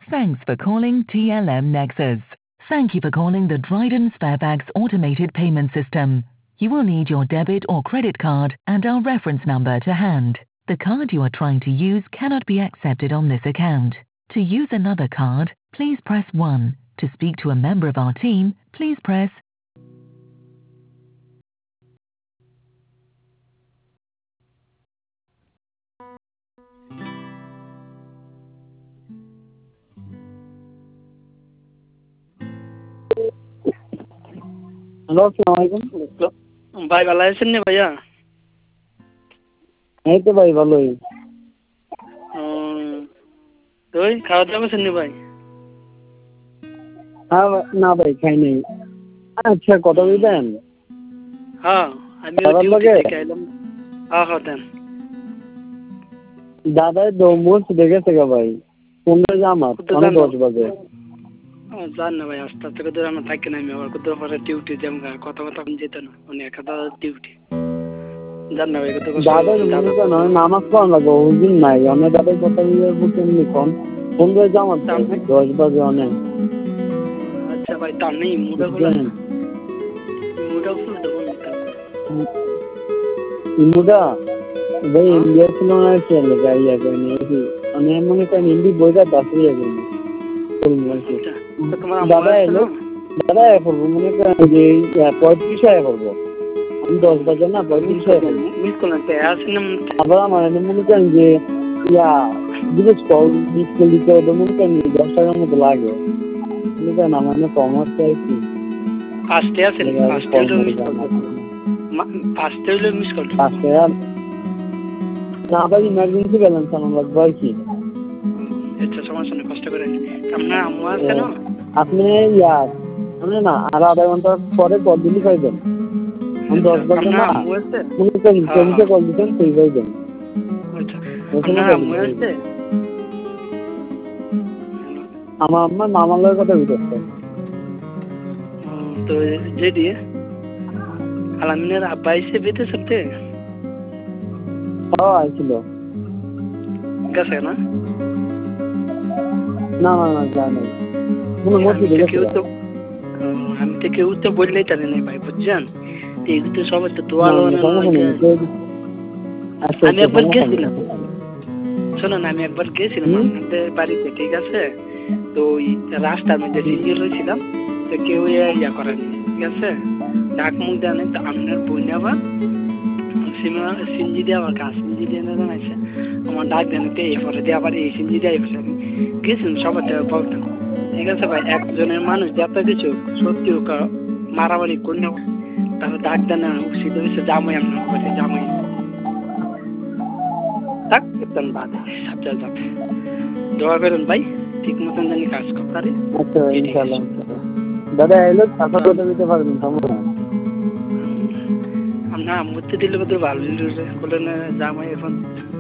Thanks for calling TLM Nexus. Thank you for calling the Dryden Sparebags automated payment system. You will need your debit or credit card and our reference number to hand. The card you are trying to use cannot be accepted on this account. To use another card, please press 1. To speak to a member of our team, please press hello, আসসালামু আলাইকুম। ভাই ভালো আছেন নি ভাইয়া? এই তো ভাই ভালোই। তো খাওয়া দাওয়া করছেন নি ভাই? না ভাই খাই নাই। আচ্ছা, কথা বলবেন? হ্যাঁ, আমিও ডিউটি থেকে আইলাম। হ্যাঁ দেন। দাদাই দমুস দেখেছে গা ভাই, 15 জামাত 10 বাজে। জান না ভাই, আস্তে আস্তে করে আমরা থাকি না, আমি আবার কোথাও পরে ডিউটি যাম, কথা যেত না, অনেক একটা ডিউটি জান না ভাই। দাদা নামাজ পড়ান লাগবো, হুজুর নাই অনেক দাদাই কথা বলতে কম 15 জামাত 10 বাজে অনেক। আচ্ছা ভাই, তার নেই মুডা ভাই ইন্ডিয়া ছিল না চলে গাইয়া করেনি আমি মনে করেন হিন্দি বইটা দাসিয়া করেনি। দাদা এলো, দাদা করবো মনে করেন যে 35 করবো আমি 10 বাজে না 35 আবার আমার মনে করেন যে বিশেষ স্কুল দিতে হবে মনে করেন 10 টাকার মতো লাগে মনে করেন আমার কমার্স চাইছি। না ভাই ইমার্জেন্সি ব্যালেন্স আমার লাগবে আর কি। আচ্ছা সমস্যা নেই, কষ্ট করে আপনার আম্মু আছে না? আপনি না আর আধা ঘন্টা পরে কল দিলে পাইবেন। আমি 10 বাজে না মনে করেন চব্বিশে কল দিতেন সেই পাইবেন। আমার আম্মা মামার কথা বলতেছে। তো যে দিয়ে আলামিনের আব্বা এসে বেঁধে সত্যি আইছিল গেছে না? না না না যায় নাই, আমি তো কেউ তো বললেই জানি না ভাই, বুঝছেন? এগুলো তো সবাই তো দোয়া আমি একবার গেছিলাম, শোনো না, আমি একবার গেছিলাম আমাদের বাড়িতে, ঠিক আছে? তো ওই রাস্তার মধ্যে সিঙ্গেল হয়েছিলাম, তো কেউ ইয়া করেনি, ঠিক আছে? ডাক মুখ দেয় নাই, তো আপনার বোন আবার সিঞ্জি দিয়ে আবার গাছ সিঞ্জি দিয়ে জানাইছে আমার ডাক দেন পরে দিয়ে আবার এই সিঞ্জি দিয়ে গেছিলাম সবার বলতাম, ঠিক আছে ভাই? একজনের মানুষ যাতে কিছু সত্যি মারামারি করলে তাহলে ডাক দেন না, সিদ্ধ হয়েছে জামাই, আপনার কাছে জামাই থাক করতেন বাদে সাবধান যাবে। দোয়া করেন ভাই, ঠিক মতন জানি কাজ করতে। আচ্ছা ইনশাআল্লাহ। দাদা এলো কথা দিতে পারবেন সমস্যা না, মূর্তি দিলে কত ভালো বলে না জামাই এখন